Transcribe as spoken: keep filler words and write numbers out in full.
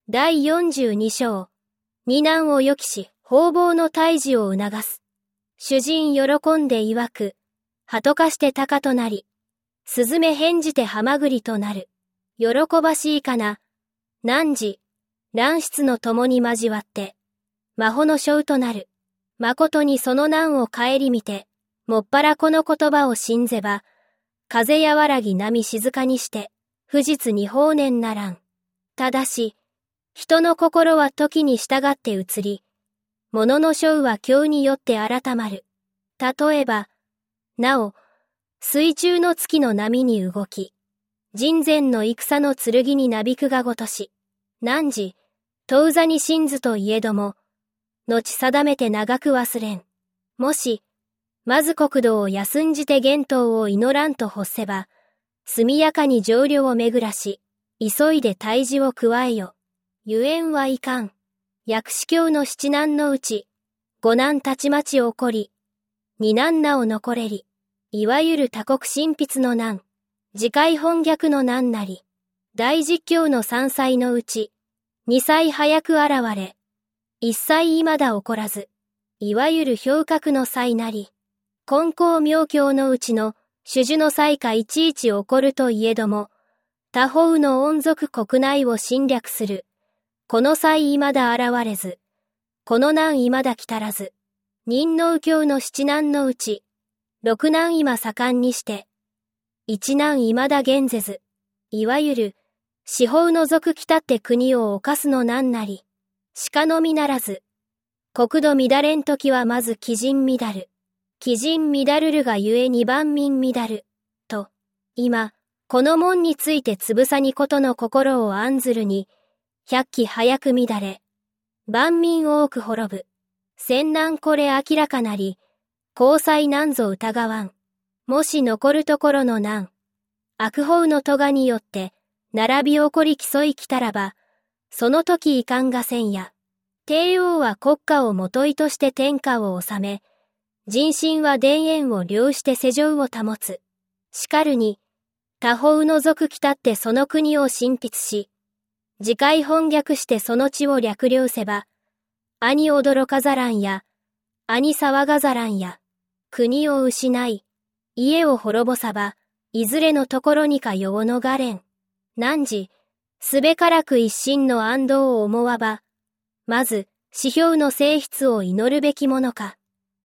だいよんじゅうに章、二難を予期し、方々の退治を促す。主人喜んで曰く、鳩化して鷹となり、スズメ返じてハマグリとなる。喜ばしいかな。汝、乱質の共に交わって、魔法の将となる。誠にその難を顧みて、もっぱらこの言葉を信ぜば、風和らぎ波静かにして、不実に放念ならん。ただし、人の心は時に従って移り、物の将は境によって改まる。例えば、なお、水中の月の波に動き、人前の戦の剣になびくがごとし、汝、当座に信ずといえども、後定めて長く忘れん。もし、まず国土を休んじて玄冬を祈らんと欲せば、速やかに上流を巡らし、急いで退治を加えよ。ゆえんはいかん。薬師教の七難のうち、五難たちまち起こり、二難なお残れり、いわゆる他国神筆の難、次回本逆の難なり、大実教の三歳のうち、二歳早く現れ、一歳未だ起こらず、いわゆる氷格の際なり、根高妙教のうちの種々の際かいちいち起こるといえども、他方の恩属国内を侵略する、この際未だ現れず、この難未だ来たらず、任能教の七難のうち、六難今盛んにして、一難未だ現ぜず、いわゆる、四方の属来たって国を侵すの難なり、鹿のみならず、国土乱れんときはまず鬼人乱る。鬼人乱るるがゆえに万民乱る。と、今、この門についてつぶさにことの心を案ずるに、百機早く乱れ、万民多く滅ぶ。戦難これ明らかなり、交際なんぞ疑わん。もし残るところの難、悪法の咎によって、並び起こり競い来たらば、その時いかんがせんや。帝王は国家をもといとして天下を治め、人心は田園を領して世情を保つ。しかるに、他方の属来たってその国を神筆し、次回本逆してその地を略領せば、兄驚かざらんや、兄騒がざらんや、国を失い、家を滅ぼさば、いずれのところにか世を逃れん。汝、すべからく一心の安堵を思わば、まず、指標の性質を祈るべきものか。